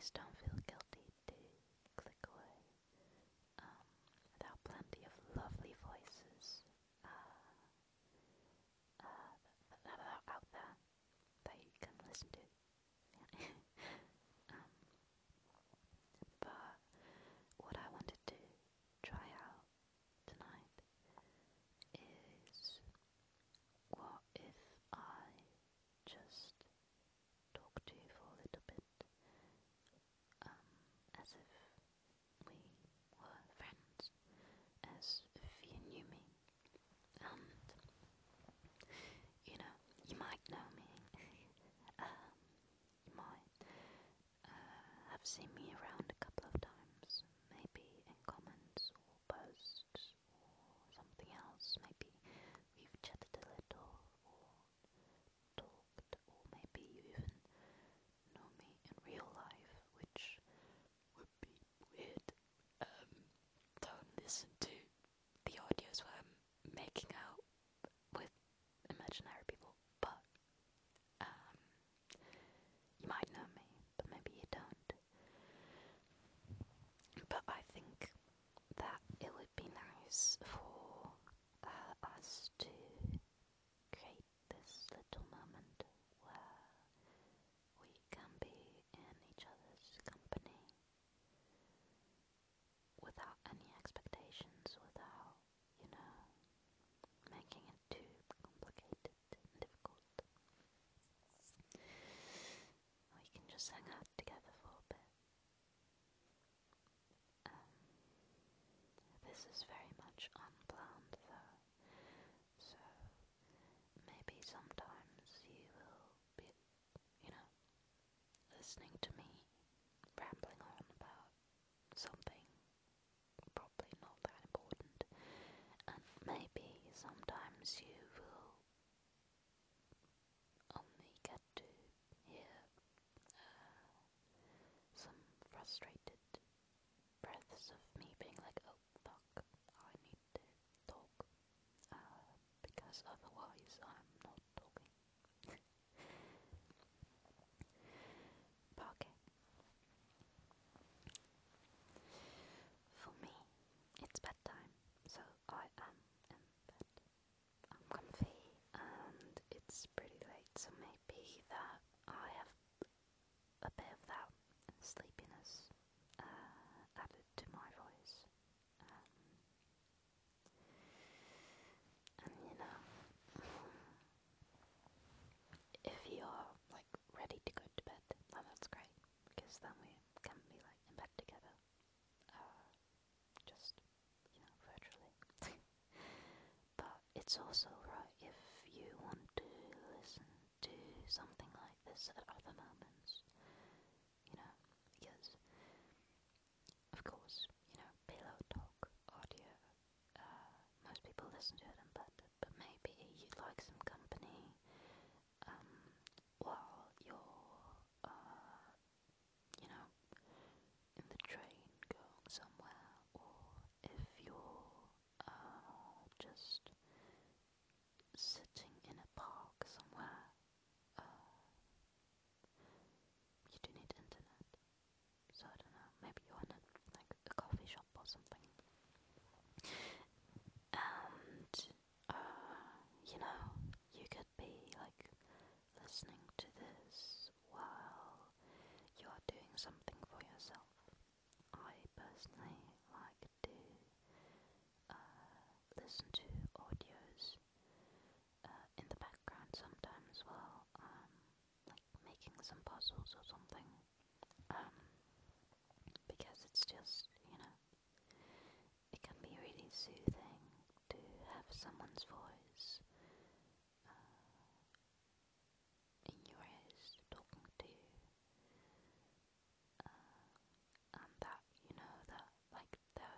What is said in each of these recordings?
please don't feel guilty to click away. There are plenty of lovely voices that are out there that you can listen to. Yeah. um, but what I wanted to try out tonight is, what if I just talk to you for a little bit, as if we were friends, as if you knew me, and you might know me, you might have seen me around a couple of times, maybe in comments or posts or something else. Maybe we've chatted a little or talked, or maybe you even know me in real life, which would be weird. Don't listen to the audios where I'm making out with imaginary people, but you might know me, but maybe you don't. But I think that it would be nice for us to create this little moment where we can be in each other's company without any expectations, without, making it too complicated and difficult. We can just hang out together for a bit. This is very much unplanned though, so maybe sometimes you will be, listening to me rambling on about something probably not that important, and maybe sometimes you will only get to hear some frustrated breaths of me being like, oh fuck, I need to talk, because otherwise I'm not talking. But okay. For me, it's bedtime, so I am in bed. I'm comfy, and it's pretty late, so maybe that I have a bit of that sleepiness added to my voice. And if you're like ready to go to bed, then that's great, because then we can be like in bed together, just virtually. But it's also right if you want to listen to something like this at other moments, because of course, pillow talk audio, most people listen to it in bed, but maybe you'd like some company while you're, in the train going somewhere, or if you're just sitting in a park somewhere. You do need internet, so I don't know, maybe you're in a coffee shop or something, and you could be like listening to this while you are doing something for yourself. I personally like to listen to audios in the background sometimes while like making some puzzles or something, because it's just, it can be really soothing to have someone's voice in your ears talking to you, and that, that, like,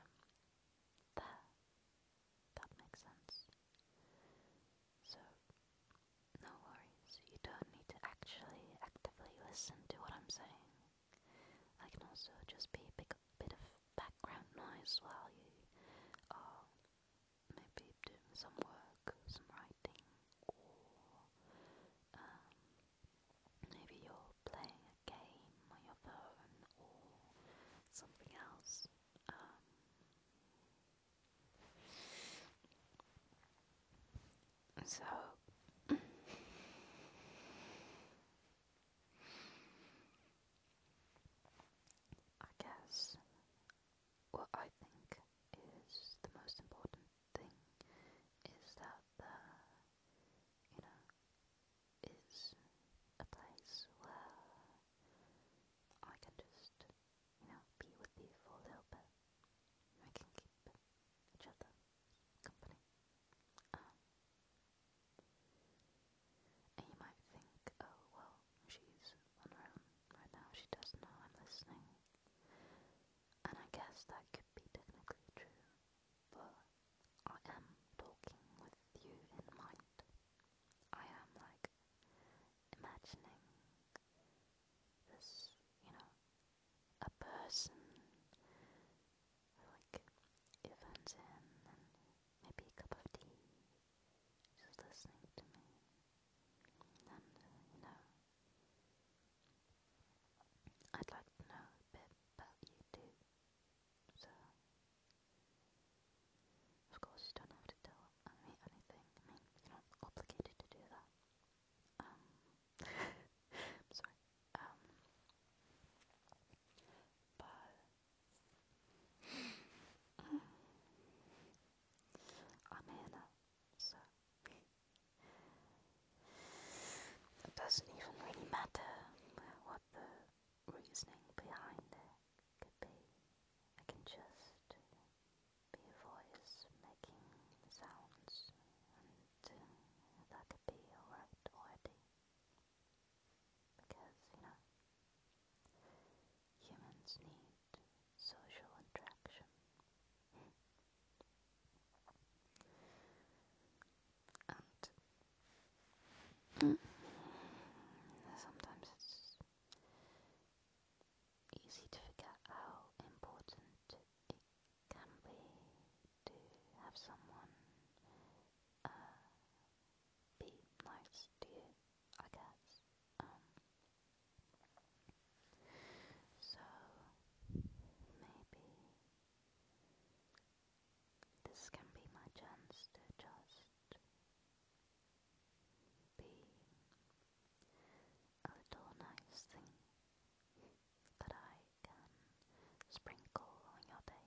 that makes sense. So, no worries, you don't need to actually actively listen to what I'm saying. I can also just be a bit of background noise while you are maybe doing some work, some writing, or maybe you're playing a game on your phone, reasoning behind it could be I can just be a voice making sounds, and that could be alright already. Because, humans need social interaction. And sometimes it's easy to forget how important it can be to have someone be nice to you, I guess. So maybe this can be my chance to just be a little nice thing that I can sprinkle on your day.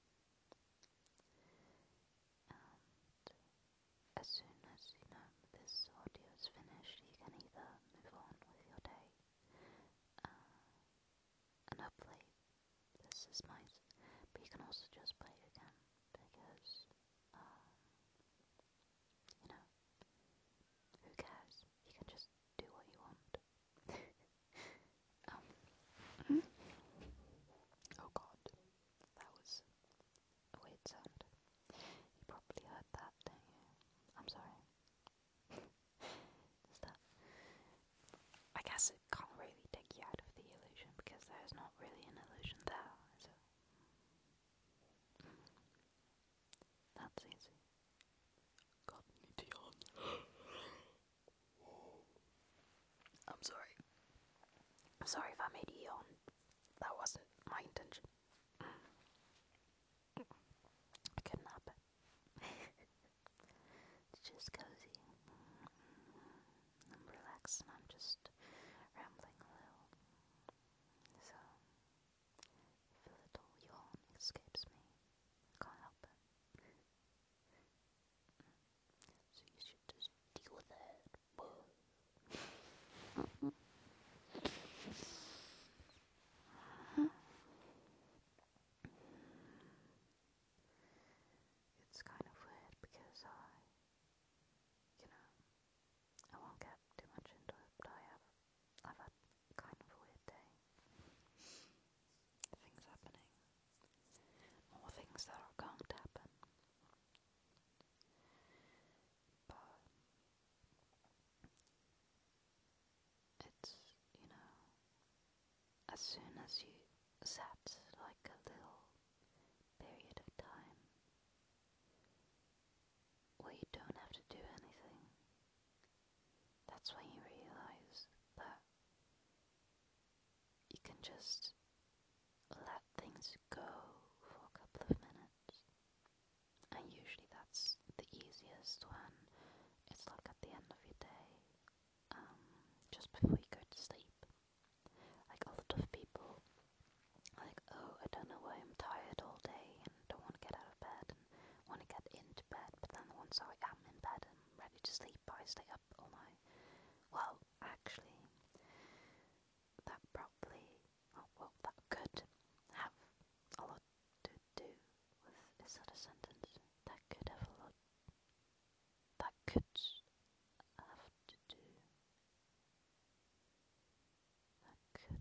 And as soon as this audio is finished, you can either move on with your day, and hopefully this is nice, but you can also just play it again, because, you know, who cares? You can just do what you want. um, oh god, that was a weird sound. You probably heard that, didn't you? I'm sorry. Is that? I guess it can't really take you out of the illusion, because there's not really an illusion there, is it? That's easy. God, I need to yawn. I'm sorry. I'm sorry if I made you yawn. That wasn't my intention. I couldn't help it. It's just cozy. I'm relaxed and I'm just rambling a little. So, if a little yawn escapes me, I can't help it. So you should just deal with it. It's kind of weird because I won't get too much into it, but I've had kind of a weird day. Things happening. More things that are going to happen. But it's, as soon as you set like a little period of time where you don't have to do anything, that's when you realize that you can just let things go for a couple of minutes. And usually that's the easiest when it's like at the end of your day, just before you go to sleep. Like a lot of people, like, oh, I don't know why I'm tired all day and don't want to get out of bed and want to get into bed, but then once I am in bed and ready to sleep, I stay up all night. Well, actually, that probably, that could have a lot to do with, is that a sentence? That could have a lot, that could have to do, that could,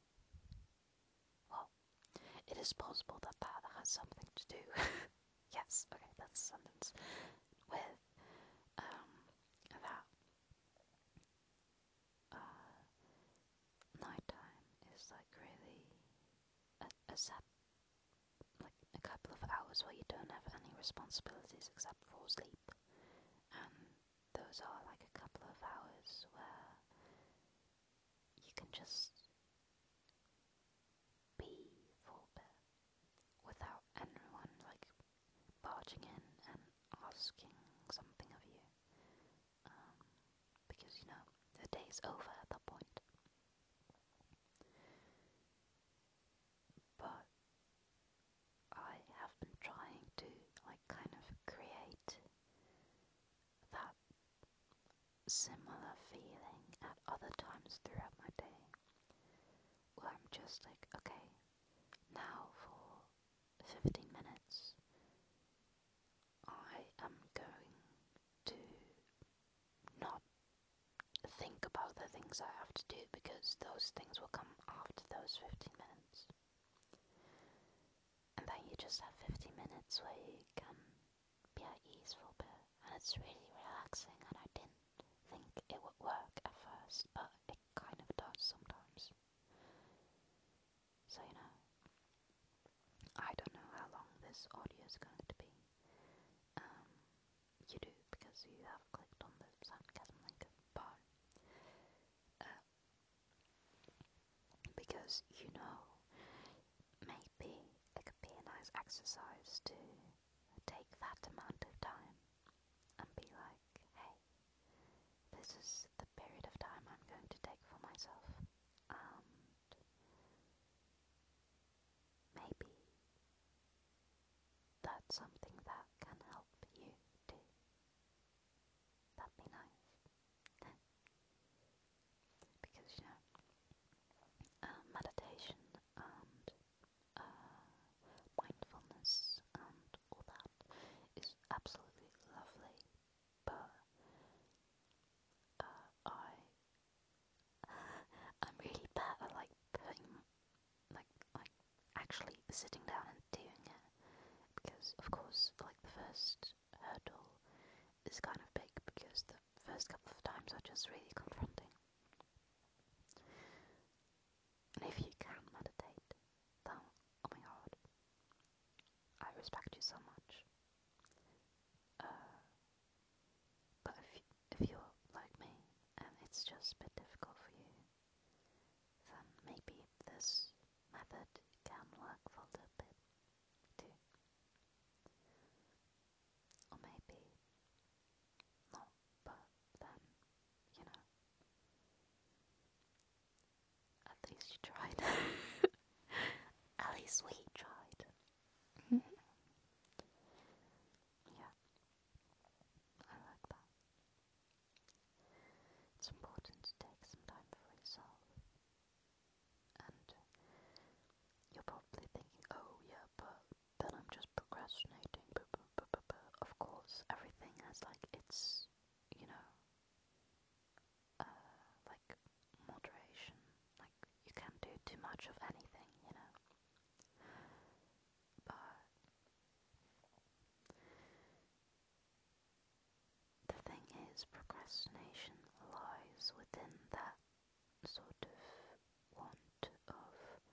well, it is possible that that has something to do, yes, okay, that's a sentence, with, that, nighttime is like really a set, like a couple of hours where you don't have any responsibilities except for sleep, and those are like a couple of hours where you can just be for a bit without anyone like barging in and asking something of you, because the day's over at that point. But I have been trying to like kind of create that similar feeling at other times throughout my day, where I'm just just like, okay, now for 15 minutes I am going to not think about the things I have to do because those things will come after those 15 minutes. And then you just have 15 minutes where you can be at ease for a bit. And it's really relaxing, and I didn't think it would work at first, but it kind of does sometimes. So, I don't know how long this audio is going to be. You do because you have clicked on the Soundgasm link, but because maybe it could be a nice exercise to take that amount of time and be like, hey, this is the period of time I'm going to take for myself, and maybe that's something that can help you too. That'd be nice. Because, meditation and mindfulness and all that is absolutely lovely, but I'm really bad at like actually sitting down and doing it, because of course the first hurdle is kind of big because the first couple of times are just really confronting. And if you can meditate, then oh my god, I respect you so much. But if you're like me and it's just a bit difficult for you, then maybe this method can work for a little bit too. Or maybe not, but then, at least you tried. At least we tried. Yeah, I like that. It's important to take some time for yourself. And you're probably thinking, oh yeah, but then I'm just procrastinating. Of course, everything has its, like moderation. Like you can't do too much of anything, But the thing is, procrastination lies within that sort of want of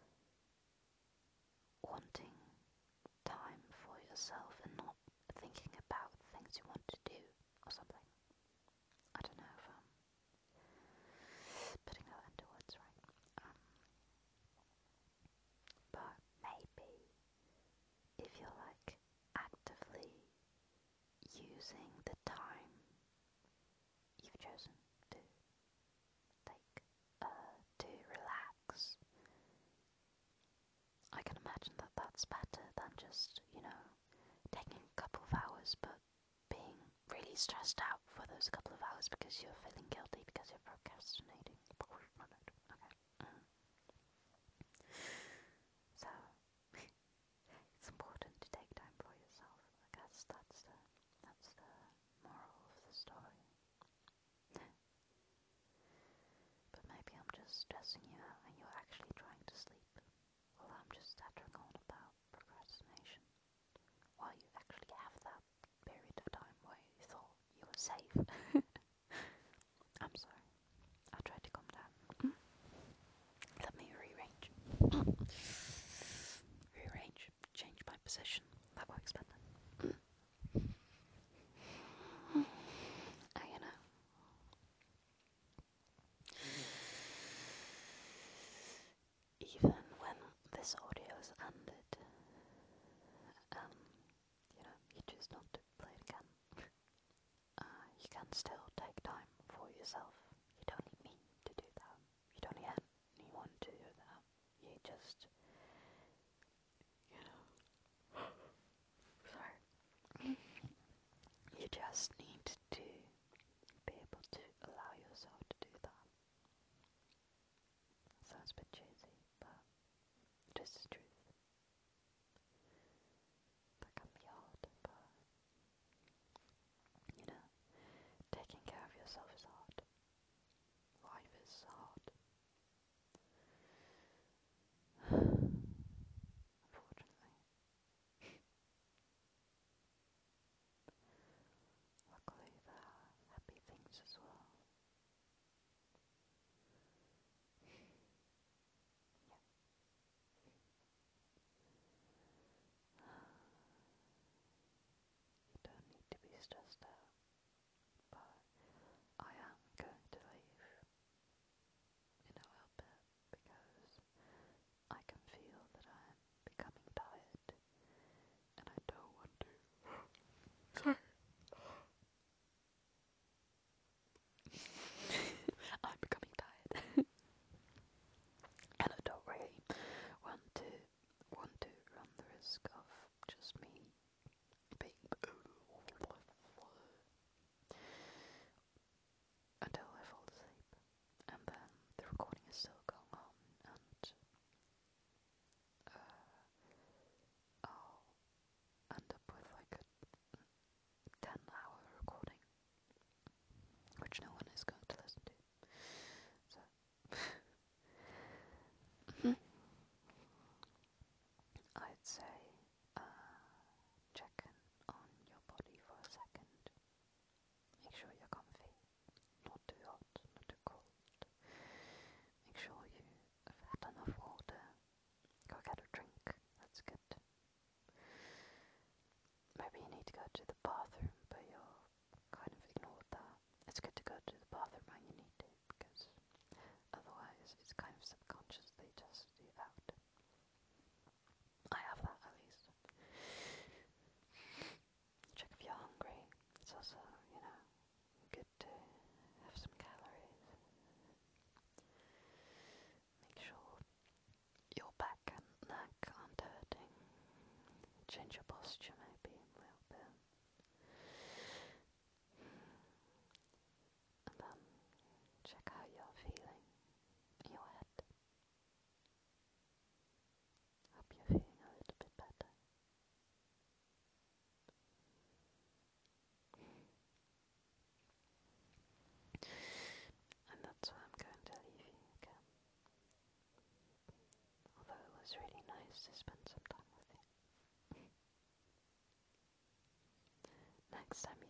wanting time for yourself and not thinking about things you want to do or something. I don't know if I'm putting that into words right. But maybe if you're actively using the time you've chosen to take to relax, I can imagine that that's better than just, taking a couple of hours but being really stressed out for those couple of hours because you're feeling guilty because you're procrastinating. Okay. So it's important to take time for yourself. I guess that's the moral of the story. But maybe I'm just stressing you out and you're actually trying to sleep. Well, I'm just chattering on about procrastination while you actually have that period of time where you thought you were safe. I'm sorry. I'll try to calm down. Let me rearrange. Change my position. That works better. You know. Even when this audio is ended, you choose not to play it again, you can still take time for yourself. You don't need me to do that. You don't need anyone to do that. You just, sorry. You just need to be able to allow yourself to do that. Sounds a bit cheesy, but is the truth. That can be hard, but you know, taking care of yourself is hard. Life is hard. Unfortunately. Luckily, there are happy things as well. Yeah. You don't need to be stressed out, but I am going to leave in a little bit because I can feel that I'm becoming tired and I don't want to. Sorry. I'm becoming tired and I don't really want to run the risk of just me being until I fall asleep, and then the recording is still going on, and I'll end up with like a 10-hour recording, which no one is going to listen to. So, I'd say check in on your body for a second. Make sure you're comfy, not too hot, not too cold. Make sure you have had enough water. Go get a drink. That's good. Maybe you need to go to the bathroom, but you're kind of ignored that. It's good to go to the bathroom when you need to, because otherwise it's kind of subconsciously just you out. I have that at least. Check if you're hungry. It's also, you know, good to have some calories. Make sure your back and neck aren't hurting. Change your posture maybe a little bit. And then check how you're feeling in your head. Hope you're feeling a little bit better. And that's where I'm going to leave you again. Although it was really nice to spend some time with you. Next time